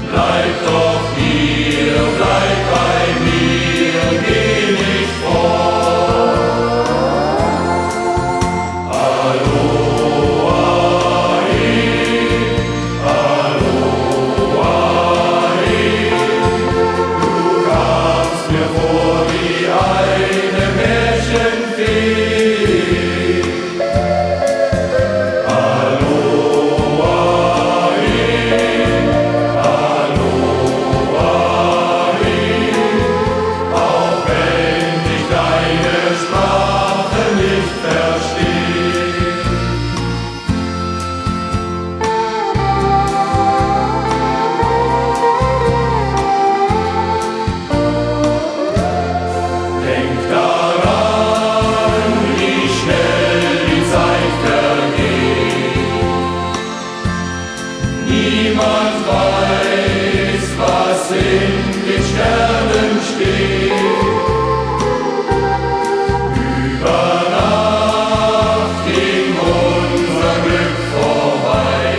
Bleib doch hier, bleib bei mir, geh nicht fort. Aloha, aloha, du kamst mir vor wie eine Märchenfee. Niemand weiß, was in den Sternen steht. Über Nacht ging unser Glück vorbei.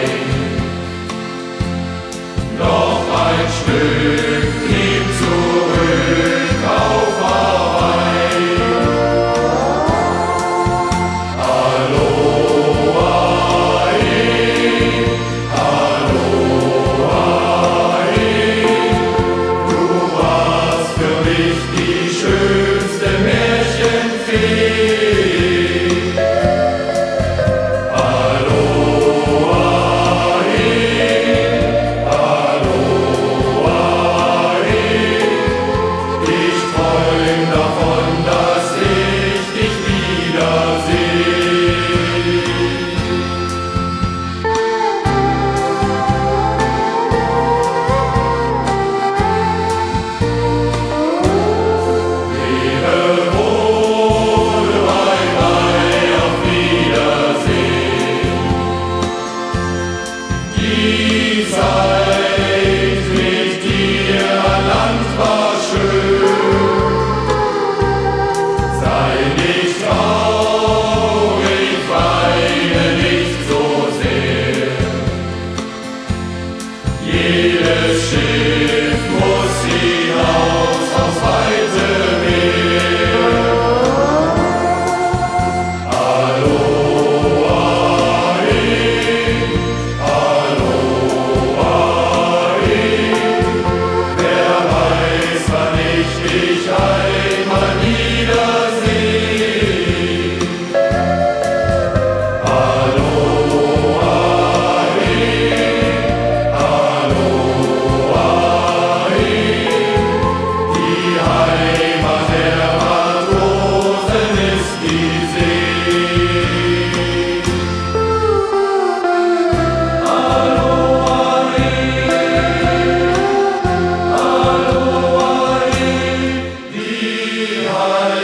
Doch ein Stück blieb zurück auf Hawaii. Aloha, die schönste Märchenfee. Aloha, aloha, ich träum davon, dass ich dich wiedersehe. Die Zeit mit dir an Land war schön. Sei nicht traurig, weine nicht so sehr. Jedes Schiff muss hinaus aufs weite Meer. Aloha, dich einmal wiedersehen. Aloha, aloha, die Heimat der Matrosen ist die See. Aloha, aloha, die Heimat